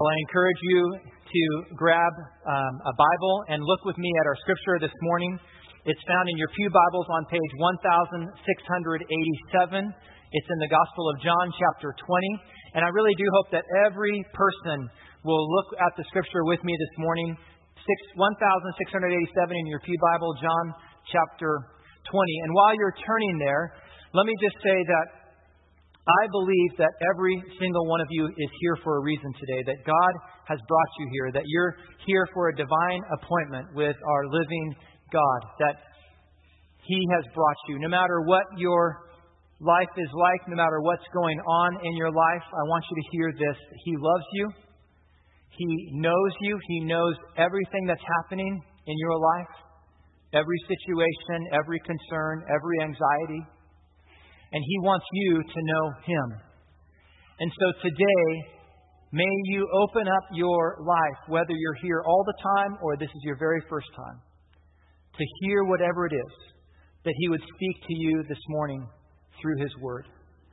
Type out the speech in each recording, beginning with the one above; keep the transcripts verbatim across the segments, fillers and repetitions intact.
Well, I encourage you to grab um, a Bible and look with me at our scripture this morning. It's found in your pew Bibles on page sixteen eighty-seven. It's in the Gospel of John, chapter twenty. And I really do hope that every person will look at the scripture with me this morning. sixteen eighty-seven in your pew Bible, John chapter twenty. And while you're turning there, let me just say that I believe that every single one of you is here for a reason today, that God has brought you here, that you're here for a divine appointment with our living God, that He has brought you. No matter what your life is like, no matter what's going on in your life, I want you to hear this. He loves you. He knows you. He knows everything that's happening in your life, every situation, every concern, every anxiety. And He wants you to know Him. And so today, may you open up your life, whether you're here all the time or this is your very first time, to hear whatever it is that He would speak to you this morning through His Word.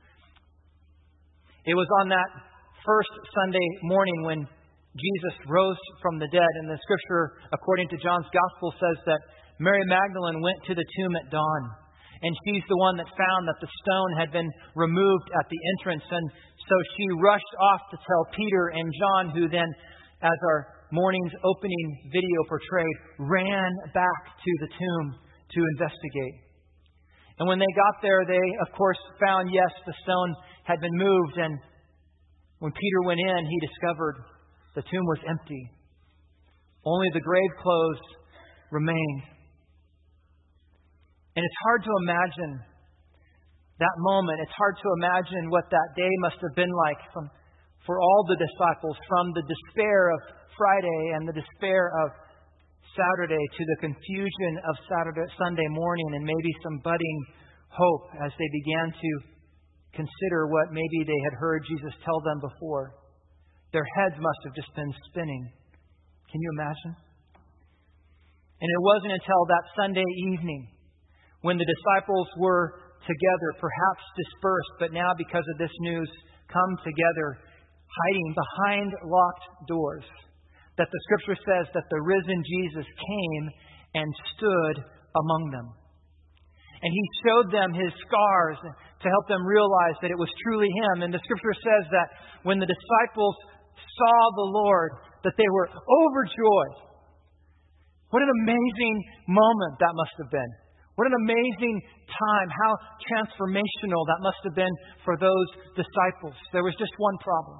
It was on that first Sunday morning when Jesus rose from the dead. And the scripture, according to John's Gospel, says that Mary Magdalene went to the tomb at dawn. And she's the one that found that the stone had been removed at the entrance. And so she rushed off to tell Peter and John, who then, as our morning's opening video portrayed, ran back to the tomb to investigate. And when they got there, they, of course, found, yes, the stone had been moved. And when Peter went in, he discovered the tomb was empty. Only the grave clothes remained. And it's hard to imagine that moment. It's hard to imagine what that day must have been like from, for all the disciples, from the despair of Friday and the despair of Saturday to the confusion of Saturday, Sunday morning, and maybe some budding hope as they began to consider what maybe they had heard Jesus tell them before. Their heads must have just been spinning. Can you imagine? And it wasn't until that Sunday evening, when the disciples were together, perhaps dispersed, but now because of this news, come together, hiding behind locked doors, that the scripture says that the risen Jesus came and stood among them. And He showed them His scars to help them realize that it was truly Him. And the scripture says that when the disciples saw the Lord, that they were overjoyed. What an amazing moment that must have been. What an amazing time. How transformational that must have been for those disciples. There was just one problem.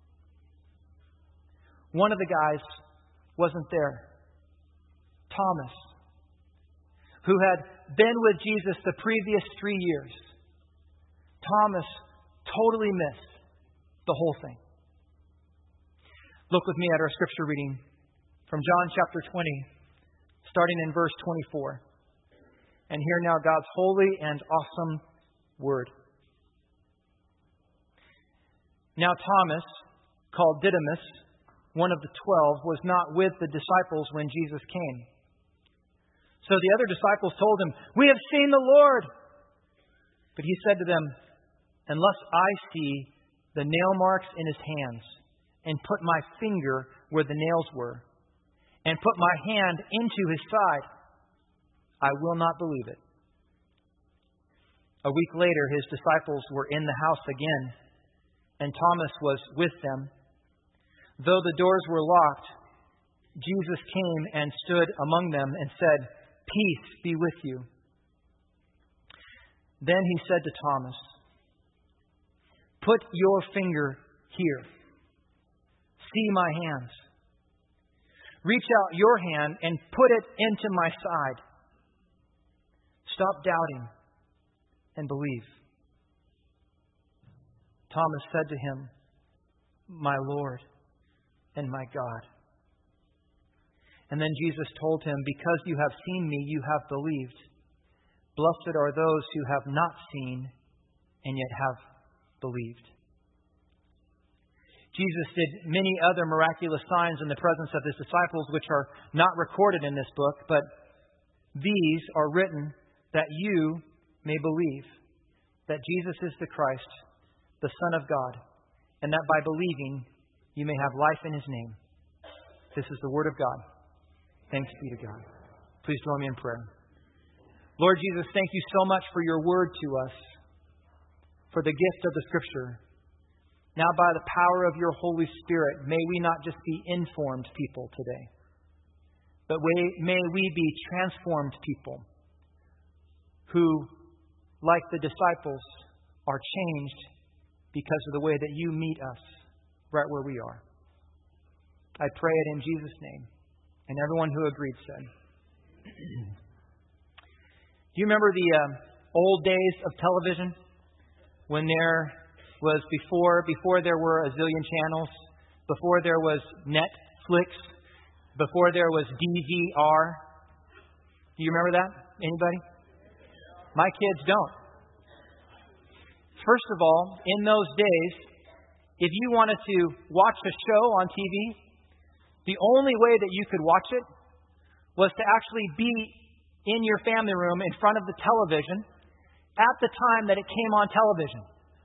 One of the guys wasn't there. Thomas, who had been with Jesus the previous three years. Thomas totally missed the whole thing. Look with me at our scripture reading from John chapter twenty, starting in verse twenty-four. And hear now God's holy and awesome word. Now Thomas, called Didymus, one of the twelve, was not with the disciples when Jesus came. So the other disciples told him, "We have seen the Lord." But he said to them, "Unless I see the nail marks in His hands, and put my finger where the nails were, and put my hand into His side, I will not believe it." A week later, His disciples were in the house again, and Thomas was with them. Though the doors were locked, Jesus came and stood among them and said, "Peace be with you." Then He said to Thomas, "Put your finger here. See my hands. Reach out your hand and put it into my side. Stop doubting and believe." Thomas said to Him, "My Lord and my God." And then Jesus told him, "Because you have seen me, you have believed. Blessed are those who have not seen and yet have believed." Jesus did many other miraculous signs in the presence of His disciples, which are not recorded in this book, but these are written that you may believe that Jesus is the Christ, the Son of God, and that by believing you may have life in His name. This is the Word of God. Thanks be to God. Please join me in prayer. Lord Jesus, thank you so much for your Word to us, for the gift of the Scripture. Now, by the power of your Holy Spirit, may we not just be informed people today, but may we be transformed people who, like the disciples, are changed because of the way that you meet us right where we are. I pray it in Jesus' name. And everyone who agreed said. Do you remember the uh, old days of television? When there was before, before there were a zillion channels, before there was Netflix, before there was D V R. Do you remember that? Anybody? My kids don't. First of all, in those days, if you wanted to watch a show on T V, the only way that you could watch it was to actually be in your family room in front of the television at the time that it came on television.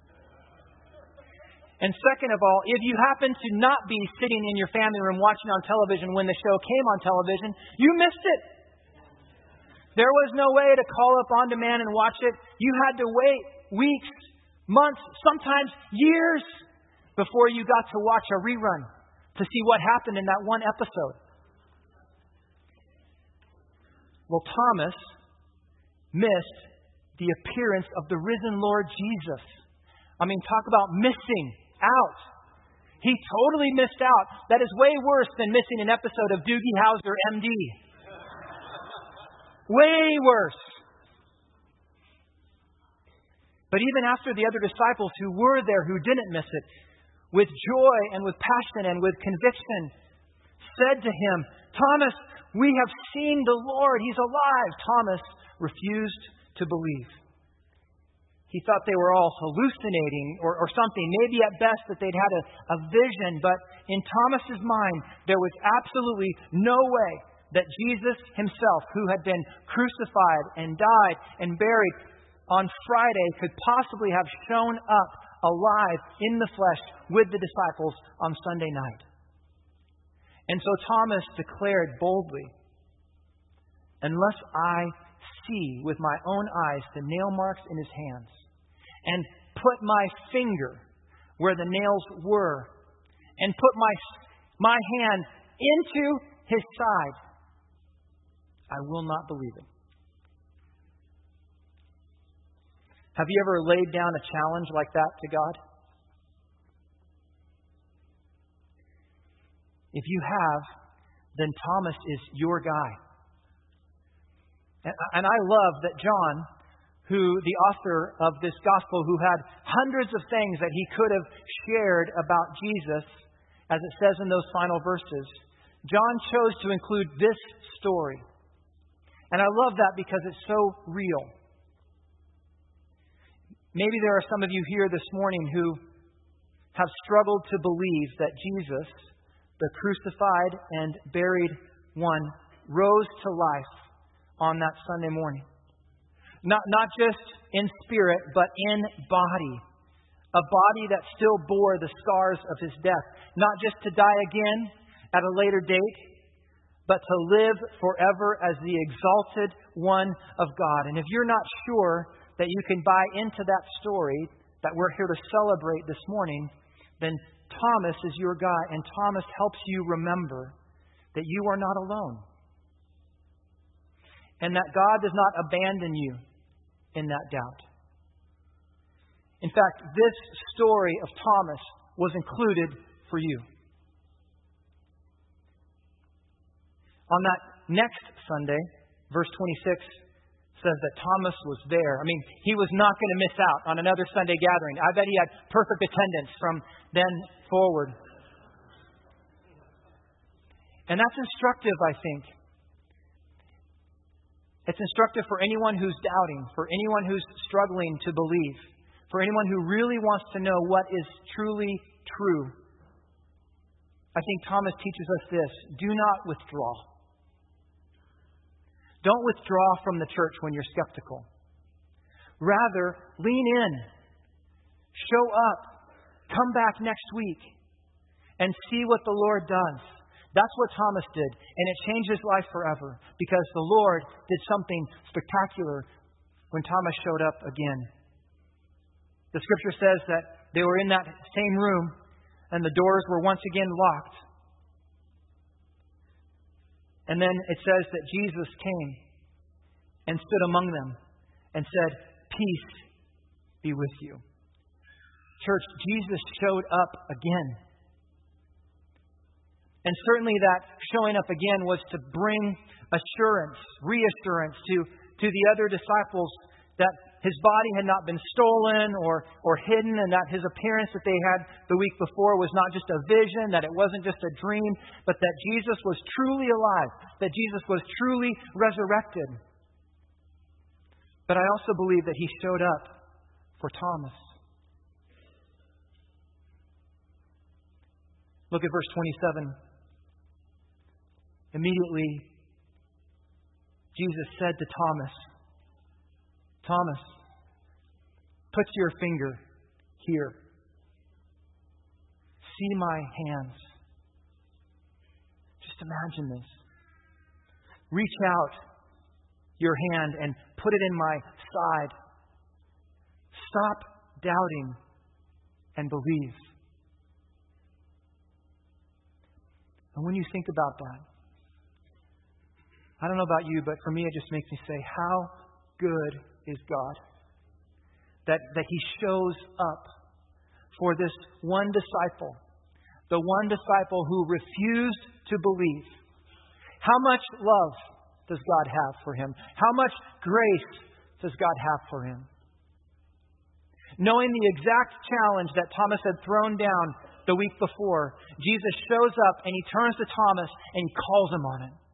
And second of all, if you happen to not be sitting in your family room watching on television when the show came on television, you missed it. There was no way to call up on demand and watch it. You had to wait weeks, months, sometimes years before you got to watch a rerun to see what happened in that one episode. Well, Thomas missed the appearance of the risen Lord Jesus. I mean, talk about missing out. He totally missed out. That is way worse than missing an episode of Doogie Howser, M D. Way worse. But even after the other disciples who were there, who didn't miss it, with joy and with passion and with conviction, said to him, Thomas, we have seen the Lord. He's alive. Thomas refused to believe. He thought they were all hallucinating or, or something. Maybe at best that they'd had a, a vision. But in Thomas's mind, there was absolutely no way that Jesus himself, who had been crucified and died and buried on Friday, could possibly have shown up alive in the flesh with the disciples on Sunday night. And so Thomas declared boldly, unless I see with my own eyes the nail marks in his hands, and put my finger where the nails were, and put my, my hand into his side, I will not believe it. Have you ever laid down a challenge like that to God? If you have, then Thomas is your guy. And I love that John, who the author of this gospel, who had hundreds of things that he could have shared about Jesus, as it says in those final verses, John chose to include this story. And I love that because it's so real. Maybe there are some of you here this morning who have struggled to believe that Jesus, the crucified and buried one, rose to life on that Sunday morning. Not, not just in spirit, but in body. A body that still bore the scars of his death. Not just to die again at a later date, but to live forever as the exalted one of God. And if you're not sure that you can buy into that story that we're here to celebrate this morning, then Thomas is your guy, and Thomas helps you remember that you are not alone. And that God does not abandon you in that doubt. In fact, this story of Thomas was included for you. On that next Sunday, verse twenty-six says that Thomas was there. I mean, he was not going to miss out on another Sunday gathering. I bet he had perfect attendance from then forward. And that's instructive, I think. It's instructive for anyone who's doubting, for anyone who's struggling to believe, for anyone who really wants to know what is truly true. I think Thomas teaches us this: do not withdraw. Don't withdraw from the church when you're skeptical. Rather, lean in. Show up. Come back next week. and see what the Lord does. That's what Thomas did, and it changed his life forever because the Lord did something spectacular when Thomas showed up again. The Scripture says that they were in that same room and the doors were once again locked. And then it says that Jesus came and stood among them and said, "Peace be with you." Church, Jesus showed up again. And certainly that showing up again was to bring assurance, reassurance to, to the other disciples that his body had not been stolen or, or hidden, and that his appearance that they had the week before was not just a vision, that it wasn't just a dream, but that Jesus was truly alive, that Jesus was truly resurrected. But I also believe that he showed up for Thomas. Look at verse twenty-seven. Immediately, Jesus said to Thomas, "Thomas, put your finger here. See my hands." Just imagine this. Reach out your hand and put it in my side. Stop doubting and believe. And when you think about that, I don't know about you, but for me it just makes me say, how good is God? That, that He shows up for this one disciple, the one disciple who refused to believe. How much love does God have for him? How much grace does God have for him? Knowing the exact challenge that Thomas had thrown down the week before, Jesus shows up and He turns to Thomas and He calls him on it.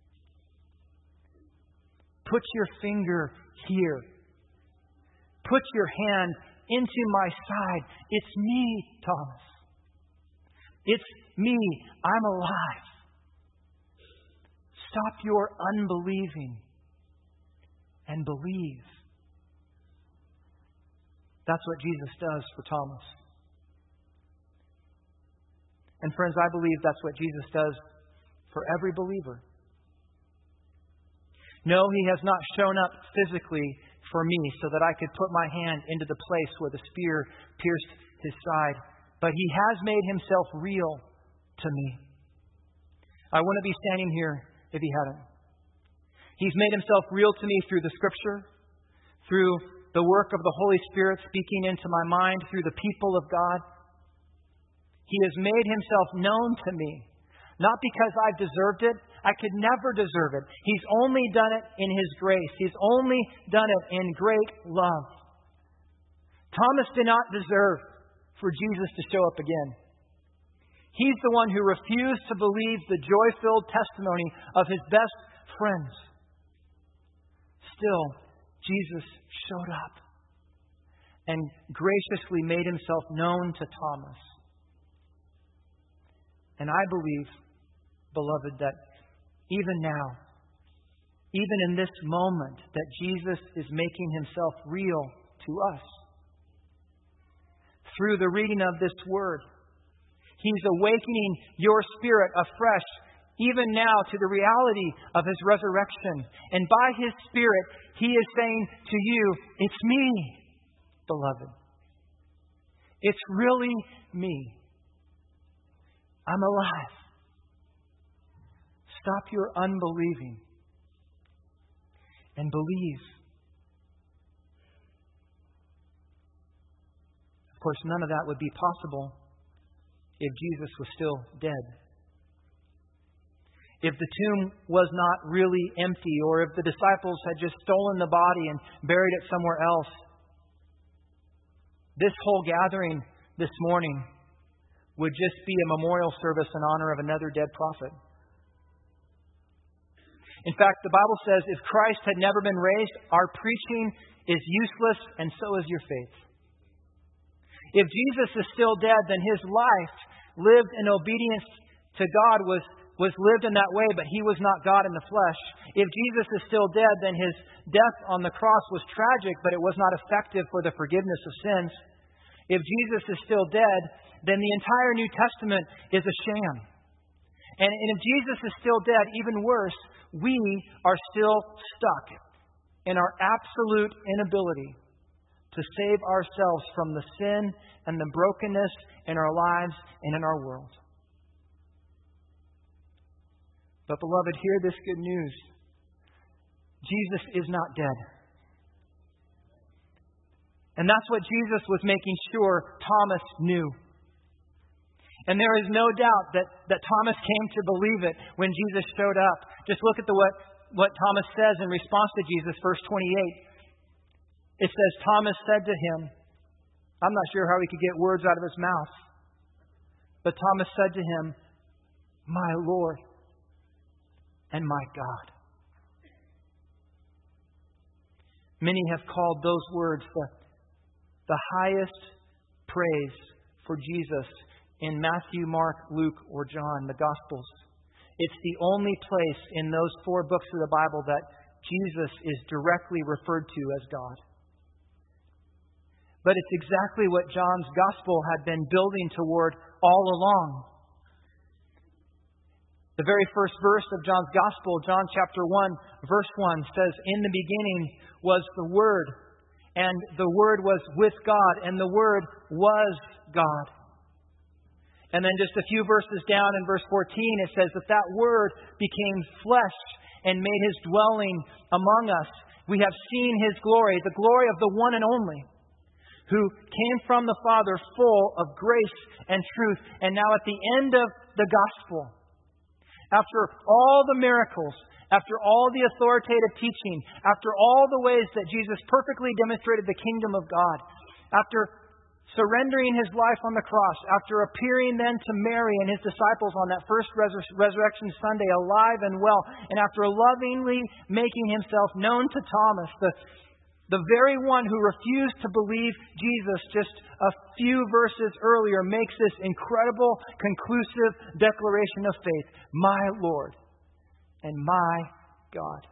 Put your finger here. Put your hand into my side. It's me, Thomas. It's me. I'm alive. Stop your unbelieving and believe. That's what Jesus does for Thomas. And friends, I believe that's what Jesus does for every believer. No, He has not shown up physically for me so that I could put my hand into the place where the spear pierced His side. But He has made Himself real to me. I wouldn't be standing here if He hadn't. He's made Himself real to me through the Scripture, through the work of the Holy Spirit speaking into my mind, through the people of God. He has made Himself known to me. Not because I've deserved it. I could never deserve it. He's only done it in His grace. He's only done it in great love. Thomas did not deserve for Jesus to show up again. He's the one who refused to believe the joy-filled testimony of his best friends. Still, Jesus showed up and graciously made Himself known to Thomas. And I believe, beloved, that even now, even in this moment, that Jesus is making Himself real to us. Through the reading of this Word, He's awakening your spirit afresh, even now, to the reality of His resurrection. And by His Spirit, He is saying to you, it's me, beloved. It's really me. I'm alive. Stop your unbelieving and believe. Of course, none of that would be possible if Jesus was still dead. If the tomb was not really empty, or if the disciples had just stolen the body and buried it somewhere else. This whole gathering this morning would just be a memorial service in honor of another dead prophet. In fact, the Bible says if Christ had never been raised, our preaching is useless, and so is your faith. If Jesus is still dead, then His life lived in obedience to God was, was lived in that way, but He was not God in the flesh. If Jesus is still dead, then His death on the cross was tragic, but it was not effective for the forgiveness of sins. If Jesus is still dead, then the entire New Testament is a sham. And, and if Jesus is still dead, even worse, we are still stuck in our absolute inability to save ourselves from the sin and the brokenness in our lives and in our world. But beloved, hear this good news. Jesus is not dead. And that's what Jesus was making sure Thomas knew. And there is no doubt that, that Thomas came to believe it when Jesus showed up. Just look at the what, what Thomas says in response to Jesus, verse twenty-eight. It says, Thomas said to him, I'm not sure how he could get words out of his mouth, but Thomas said to him, my Lord and my God. Many have called those words the, the highest praise for Jesus in Matthew, Mark, Luke, or John, the Gospels. It's the only place in those four books of the Bible that Jesus is directly referred to as God. But it's exactly what John's Gospel had been building toward all along. The very first verse of John's Gospel, John chapter one, verse one, says, in the beginning was the Word, and the Word was with God, and the Word was God. And then just a few verses down in verse fourteen, it says that that Word became flesh and made His dwelling among us. We have seen His glory, the glory of the one and only, who came from the Father full of grace and truth. And now at the end of the Gospel, after all the miracles, after all the authoritative teaching, after all the ways that Jesus perfectly demonstrated the kingdom of God, after surrendering His life on the cross, after appearing then to Mary and His disciples on that first resur- Resurrection Sunday alive and well, and after lovingly making Himself known to Thomas, the, the very one who refused to believe Jesus just a few verses earlier, makes this incredible, conclusive declaration of faith, my Lord and my God.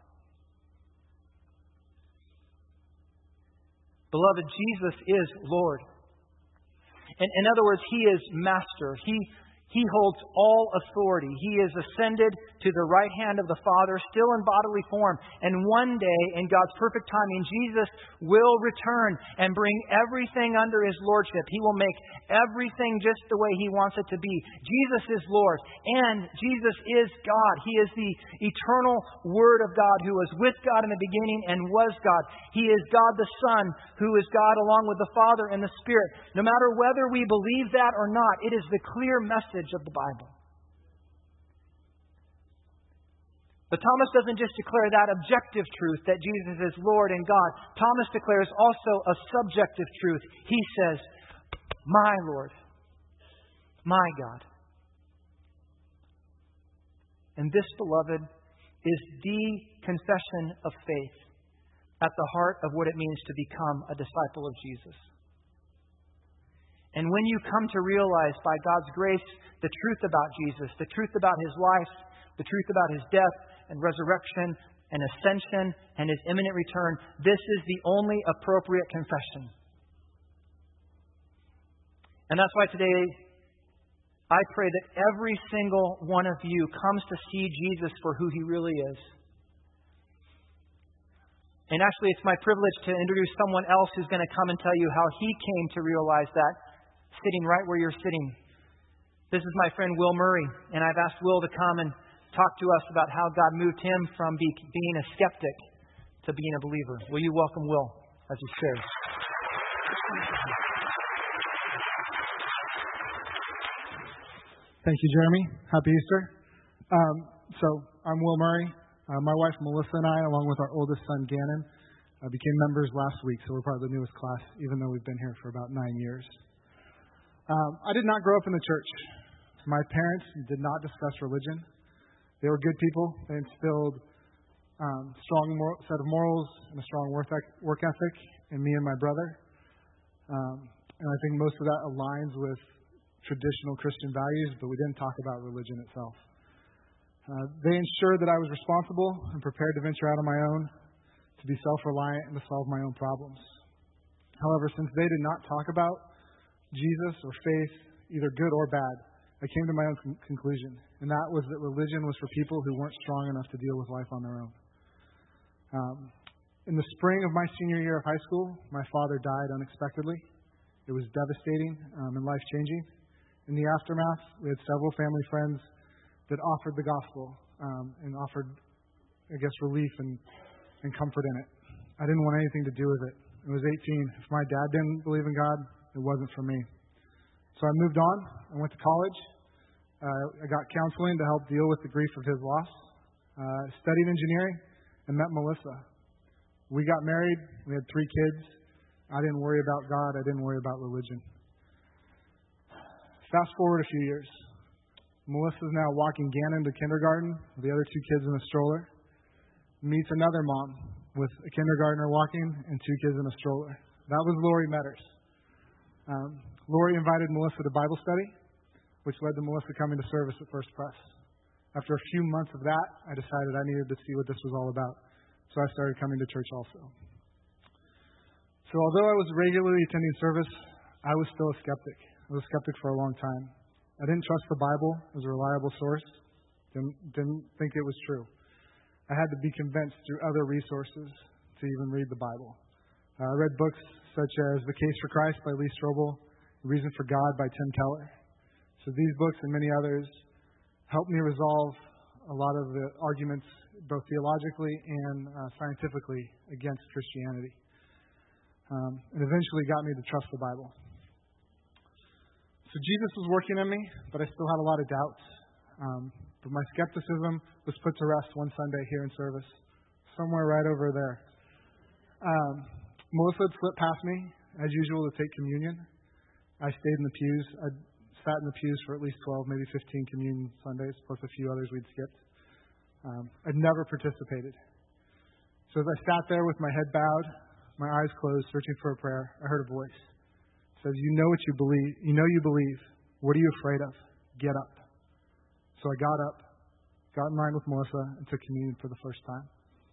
Beloved, Jesus is Lord. In, in other words, He is Master. He, he holds all authority. He is ascended to the right hand of the Father, still in bodily form. And one day, in God's perfect timing, Jesus will return and bring everything under His lordship. He will make everything just the way He wants it to be. Jesus is Lord, and Jesus is God. He is the eternal Word of God, who was with God in the beginning and was God. He is God the Son, who is God along with the Father and the Spirit. No matter whether we believe that or not, it is the clear message of the Bible. But Thomas doesn't just declare that objective truth that Jesus is Lord and God. Thomas declares also a subjective truth. He says, my Lord, my God. And this, beloved, is the confession of faith at the heart of what it means to become a disciple of Jesus. And when you come to realize by God's grace the truth about Jesus, the truth about His life, the truth about His death and resurrection and ascension and His imminent return, this is the only appropriate confession. And that's why today I pray that every single one of you comes to see Jesus for who He really is. And actually, it's my privilege to introduce someone else who's going to come and tell you how he came to realize that, sitting right where you're sitting. This is my friend Will Murray, and I've asked Will to come and talk to us about how God moved him from be, being a skeptic to being a believer. Will you welcome Will as he shares? Thank you, Jeremy. Happy Easter. Um, so, I'm Will Murray. Uh, my wife Melissa and I, along with our oldest son Gannon, uh, became members last week, so we're part of the newest class, even though we've been here for about nine years. Um, I did not grow up in the church. My parents did not discuss religion. They were good people. They instilled a um, strong moral, set of morals and a strong work, work ethic in me and my brother. Um, and I think most of that aligns with traditional Christian values, but we didn't talk about religion itself. Uh, they ensured that I was responsible and prepared to venture out on my own, to be self-reliant and to solve my own problems. However, since they did not talk about Jesus or faith, either good or bad, I came to my own con- conclusion, and that was that religion was for people who weren't strong enough to deal with life on their own. Um, in the spring of my senior year of high school, my father died unexpectedly. It was devastating um, and life-changing. In the aftermath, we had several family friends that offered the gospel um, and offered, I guess, relief and, and comfort in it. I didn't want anything to do with it. I was eighteen. If my dad didn't believe in God, it wasn't for me. So I moved on. I went to college. Uh, I got counseling to help deal with the grief of his loss. Uh, studied engineering and met Melissa. We got married. We had three kids. I didn't worry about God. I didn't worry about religion. Fast forward a few years. Melissa's now walking Gannon to kindergarten with the other two kids in a stroller. Meets another mom with a kindergartner walking and two kids in a stroller. That was Lori Metters. Um, Lori invited Melissa to Bible study, which led to Melissa coming to service at First Press. After a few months of that, I decided I needed to see what this was all about. So I started coming to church also. So although I was regularly attending service, I was still a skeptic. I was a skeptic for a long time. I didn't trust the Bible as a reliable source. Didn't, didn't think it was true. I had to be convinced through other resources to even read the Bible. Uh, I read books such as The Case for Christ by Lee Strobel, Reason for God by Tim Keller. So these books and many others helped me resolve a lot of the arguments, both theologically and uh, scientifically, against Christianity. Um, and eventually got me to trust the Bible. So Jesus was working in me, but I still had a lot of doubts. Um, but my skepticism was put to rest one Sunday here in service, somewhere right over there. Um, Melissa had slipped past me, as usual, to take communion. I stayed in the pews. I sat in the pews for at least twelve, maybe fifteen communion Sundays, plus a few others we'd skipped. Um, I'd never participated. So as I sat there with my head bowed, my eyes closed, searching for a prayer, I heard a voice. It says, "You know what you believe. You know you believe. What are you afraid of? Get up." So I got up, got in line with Melissa, and took communion for the first time.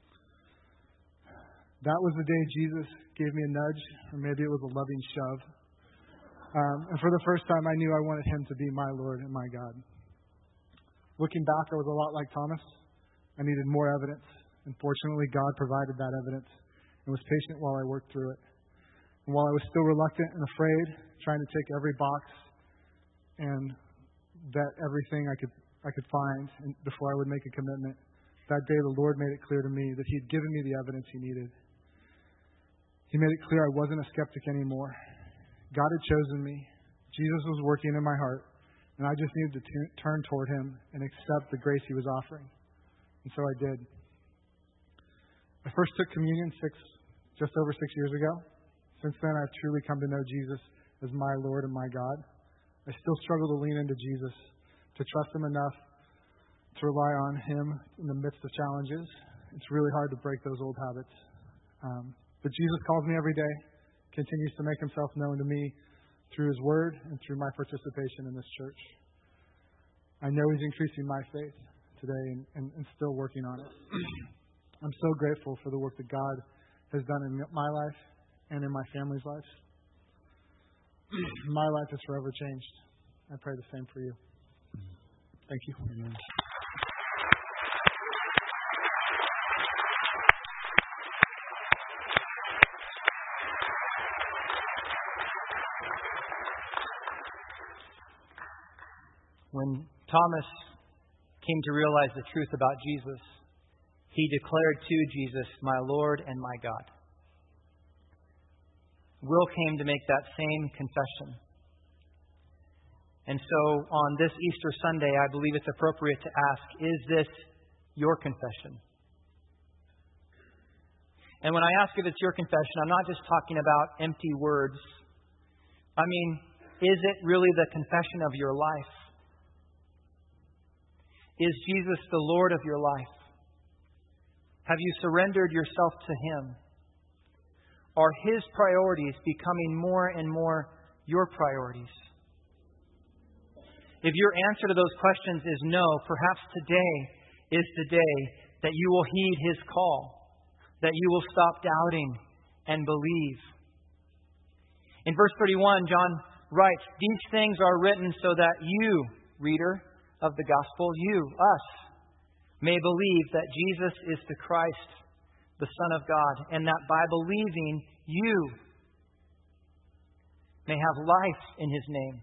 That was the day Jesus gave me a nudge, or maybe it was a loving shove. Um, and for the first time, I knew I wanted Him to be my Lord and my God. Looking back, I was a lot like Thomas. I needed more evidence. And fortunately, God provided that evidence and was patient while I worked through it. And while I was still reluctant and afraid, trying to tick every box and vet everything I could I could find and before I would make a commitment, that day the Lord made it clear to me that He had given me the evidence He needed. He made it clear I wasn't a skeptic anymore. God had chosen me. Jesus was working in my heart, and I just needed to t- turn toward Him and accept the grace He was offering. And so I did. I first took communion six, just over six years ago. Since then, I've truly come to know Jesus as my Lord and my God. I still struggle to lean into Jesus, to trust Him enough to rely on Him in the midst of challenges. It's really hard to break those old habits. Um, but Jesus calls me every day, continues to make Himself known to me through His Word and through my participation in this church. I know He's increasing my faith today and, and, and still working on it. I'm so grateful for the work that God has done in my life and in my family's life. My life is forever changed. I pray the same for you. Thank you. Amen. When Thomas came to realize the truth about Jesus, he declared to Jesus, "My Lord and my God." Will came to make that same confession. And so on this Easter Sunday, I believe it's appropriate to ask, is this your confession? And when I ask if it's your confession, I'm not just talking about empty words. I mean, is it really the confession of your life? Is Jesus the Lord of your life? Have you surrendered yourself to Him? Are His priorities becoming more and more your priorities? If your answer to those questions is no, perhaps today is the day that you will heed His call, that you will stop doubting and believe. In verse thirty-one, John writes, "These things are written so that you, reader of the gospel, you, us, may believe that Jesus is the Christ, the Son of God, and that by believing you may have life in His name."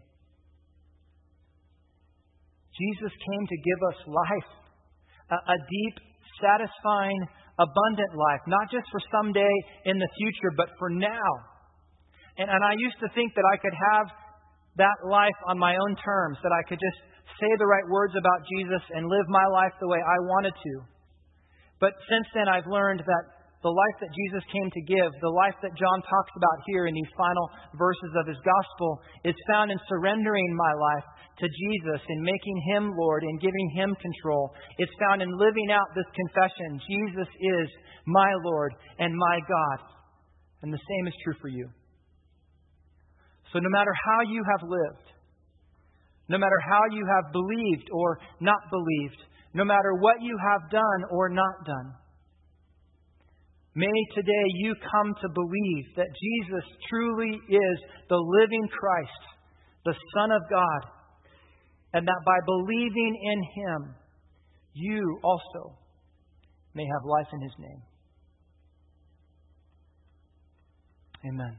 Jesus came to give us life, a, a deep, satisfying, abundant life, not just for someday in the future, but for now. And, and I used to think that I could have that life on my own terms, that I could just say the right words about Jesus and live my life the way I wanted to. But since then, I've learned that the life that Jesus came to give, the life that John talks about here in these final verses of his gospel, is found in surrendering my life to Jesus, in making Him Lord, in giving Him control. It's found in living out this confession: Jesus is my Lord and my God. And the same is true for you. So no matter how you have lived, no matter how you have believed or not believed, no matter what you have done or not done, may today you come to believe that Jesus truly is the living Christ, the Son of God, and that by believing in Him, you also may have life in His name. Amen.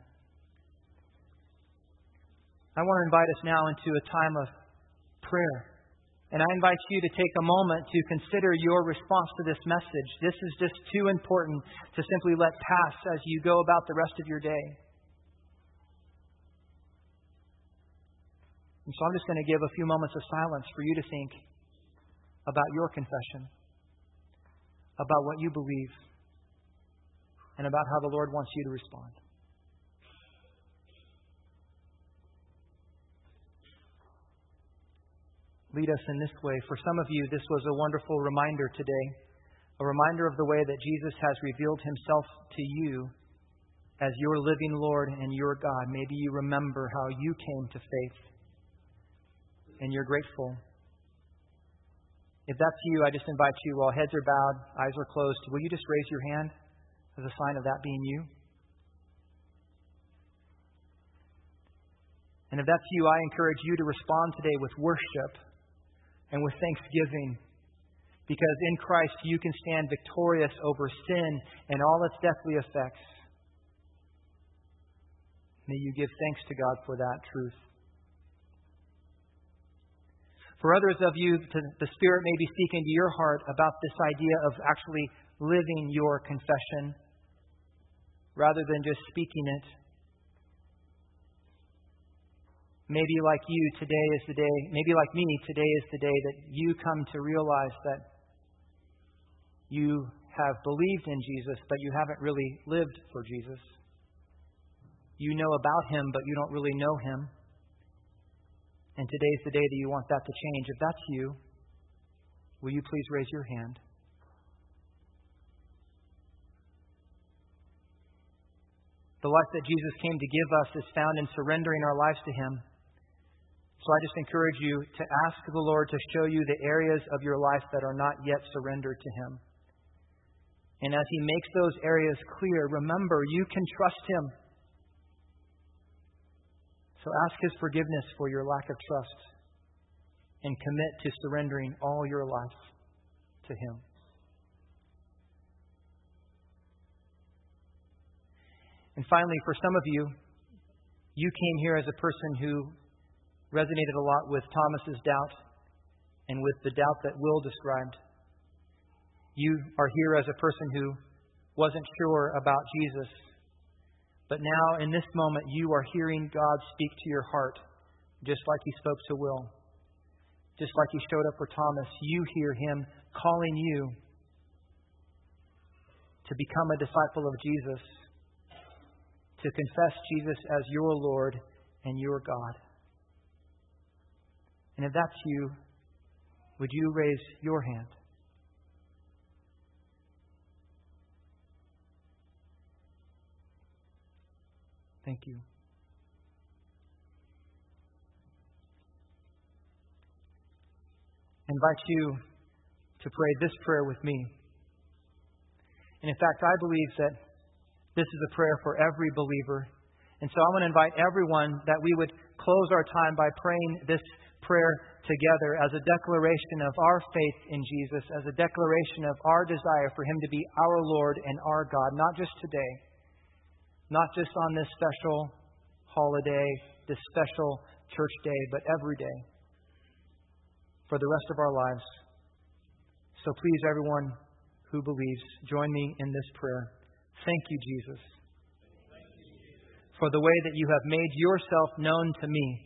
I want to invite us now into a time of prayer. And I invite you to take a moment to consider your response to this message. This is just too important to simply let pass as you go about the rest of your day. And so I'm just going to give a few moments of silence for you to think about your confession, about what you believe, and about how the Lord wants you to respond. Lead us in this way. For some of you, this was a wonderful reminder today, a reminder of the way that Jesus has revealed Himself to you as your living Lord and your God. Maybe you remember how you came to faith and you're grateful. If that's you, I just invite you, while heads are bowed, eyes are closed, will you just raise your hand as a sign of that being you? And if that's you, I encourage you to respond today with worship and with thanksgiving, because in Christ you can stand victorious over sin and all its deathly effects. May you give thanks to God for that truth. For others of you, the Spirit may be speaking to your heart about this idea of actually living your confession rather than just speaking it. Maybe like you, today is the day, maybe like me, today is the day that you come to realize that you have believed in Jesus, but you haven't really lived for Jesus. You know about Him, but you don't really know Him. And today's the day that you want that to change. If that's you, will you please raise your hand? The life that Jesus came to give us is found in surrendering our lives to Him. So I just encourage you to ask the Lord to show you the areas of your life that are not yet surrendered to Him. And as He makes those areas clear, remember, you can trust Him. So ask His forgiveness for your lack of trust and commit to surrendering all your life to Him. And finally, for some of you, you came here as a person who resonated a lot with Thomas's doubt and with the doubt that Will described. You are here as a person who wasn't sure about Jesus. But now, in this moment, you are hearing God speak to your heart, just like He spoke to Will. Just like He showed up for Thomas, you hear Him calling you to become a disciple of Jesus, to confess Jesus as your Lord and your God. And if that's you, would you raise your hand? Thank you. I invite you to pray this prayer with me. And in fact, I believe that this is a prayer for every believer. And so I want to invite everyone that we would close our time by praying this prayer together as a declaration of our faith in Jesus, as a declaration of our desire for Him to be our Lord and our God, not just today, not just on this special holiday, this special church day, but every day for the rest of our lives. So please, everyone who believes, join me in this prayer. Thank you, Jesus, for the way that you have made yourself known to me.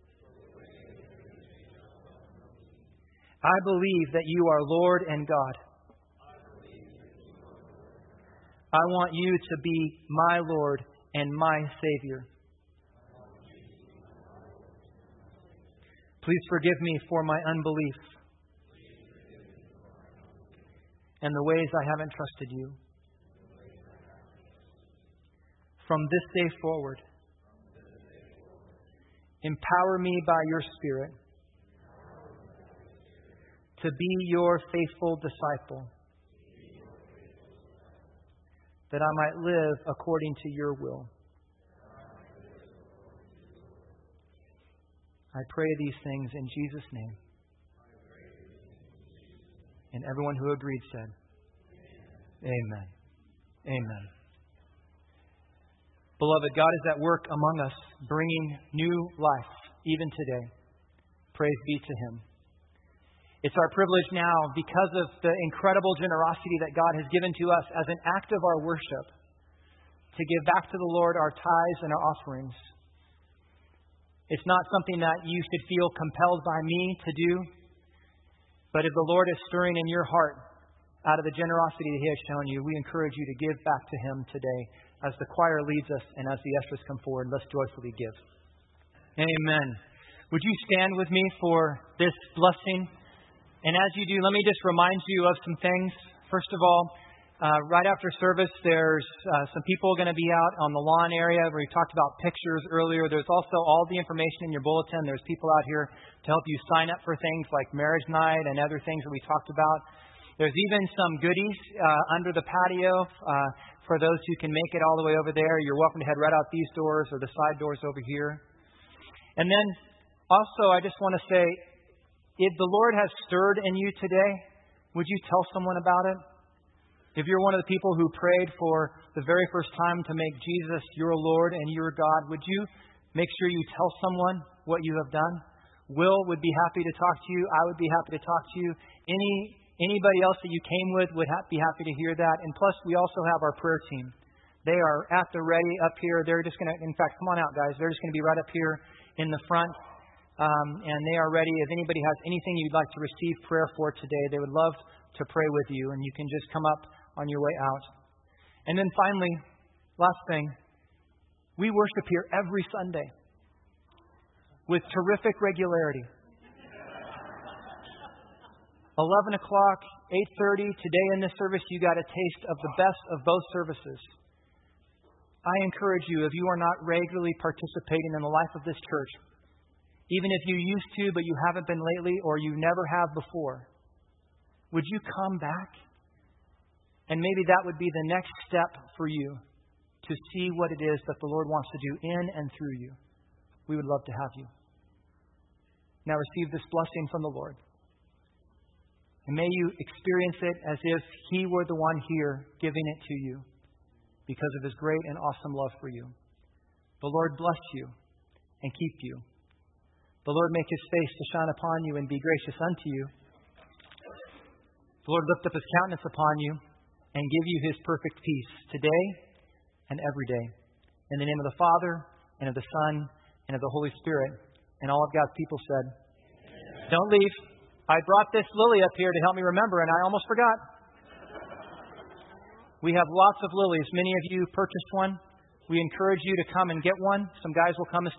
I believe that you are Lord and God. I want you to be my Lord and my Savior. Please forgive me for my unbelief and the ways I haven't trusted you. From this day forward, empower me by your Spirit to be your faithful disciple, that I might live according to your will. I pray these things in Jesus' name. And everyone who agreed said, Amen. Amen. Beloved, God is at work among us, bringing new life, even today. Praise be to Him. It's our privilege now, because of the incredible generosity that God has given to us as an act of our worship, to give back to the Lord our tithes and our offerings. It's not something that you should feel compelled by me to do, but if the Lord is stirring in your heart out of the generosity that He has shown you, we encourage you to give back to Him today as the choir leads us and as the ushers come forward. Let's joyfully give. Amen. Would you stand with me for this blessing? And as you do, let me just remind you of some things. First of all, uh, right after service, there's uh, some people going to be out on the lawn area where we talked about pictures earlier. There's also all the information in your bulletin. There's people out here to help you sign up for things like marriage night and other things that we talked about. There's even some goodies uh, under the patio uh, for those who can make it all the way over there. You're welcome to head right out these doors or the side doors over here. And then also, I just want to say, if the Lord has stirred in you today, would you tell someone about it? If you're one of the people who prayed for the very first time to make Jesus your Lord and your God, would you make sure you tell someone what you have done? Will would be happy to talk to you. I would be happy to talk to you. Any anybody else that you came with would ha- be happy to hear that. And plus, we also have our prayer team. They are at the ready up here. They're just going to, in fact, come on out, guys. They're just going to be right up here in the front. Um, and they are ready. If anybody has anything you'd like to receive prayer for today, they would love to pray with you. And you can just come up on your way out. And then finally, last thing, we worship here every Sunday with terrific regularity. eleven o'clock, eight thirty, today in this service, you got a taste of the best of both services. I encourage you, if you are not regularly participating in the life of this church, even if you used to, but you haven't been lately, or you never have before, would you come back? And maybe that would be the next step for you to see what it is that the Lord wants to do in and through you. We would love to have you. Now receive this blessing from the Lord. And may you experience it as if He were the one here giving it to you because of His great and awesome love for you. The Lord bless you and keep you. The Lord make His face to shine upon you and be gracious unto you. The Lord lift up His countenance upon you and give you His perfect peace today and every day. In the name of the Father, and of the Son, and of the Holy Spirit. And all of God's people said, Amen. Don't leave. I brought this lily up here to help me remember, and I almost forgot. We have lots of lilies. Many of you purchased one. We encourage you to come and get one. Some guys will come and